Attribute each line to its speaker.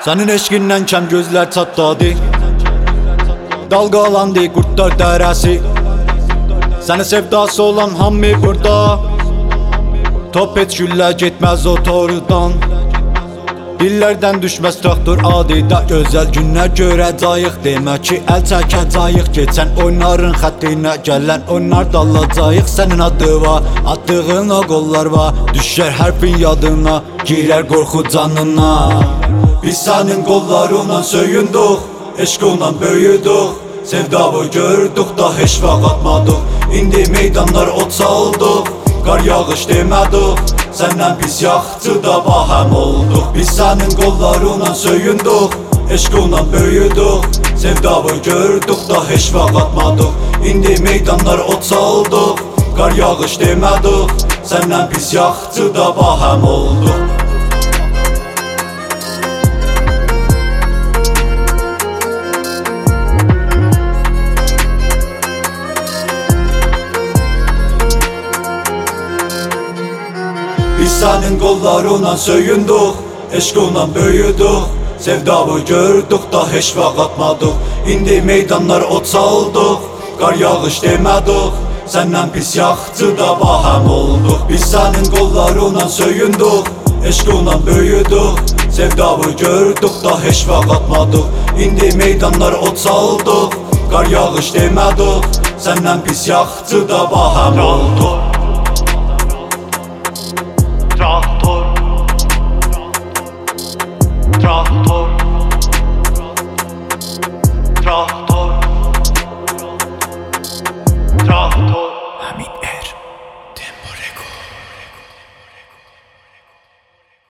Speaker 1: Sənin eşqindən kəm gözlər çatladı. Dalgalandı qurtlar dərəsi. Səni sevdası olan hamı burada. Top et güllə getməz o torudan. Dillərdən düşməz traktor adidə. Gözəl günlər görəcəyik, demək ki əl çəkəcəyik. Keçən oyunların xəttinə gələn oyunlar dalacağıq. Sənin adı var, attığın o qollar var. Düşər hərfin yadına, girər qorxu canına. Biz sənin qollarından söyündük, eşqinlə böyüdük. Sevdavı gördük da heç vaxt atmadıq. İndi meydanlar ot saldıq, qar yağış demədik. Səndən pis yaxçı da bahəm olduq. Biz sənin qollarından söyündük, eşqinlə böyüdük. Sevdavı gördük da heç vaxt atmadıq. İndi meydanlar ot saldıq, qar yağış demədik. Səndən pis yaxçı da bahəm olduq. Biz sənin qollarından söyündük, eşqinlə böyüdük. Sevdavı gördük da heç vaxt atmadıq. İndi meydanlar ot saldıq, qar yağış demədik. Səndən pis yaxçı da bahəm olduq. Biz sənin qollarından söyündük, eşqinlə böyüdük. Sevdavı gördük da heç vaxt atmadıq. İndi meydanlar ot saldıq, qar yağış demədik. Səndən pis yaxçı da bahəm olduq.
Speaker 2: Traktor, traktor, traktor, traktor.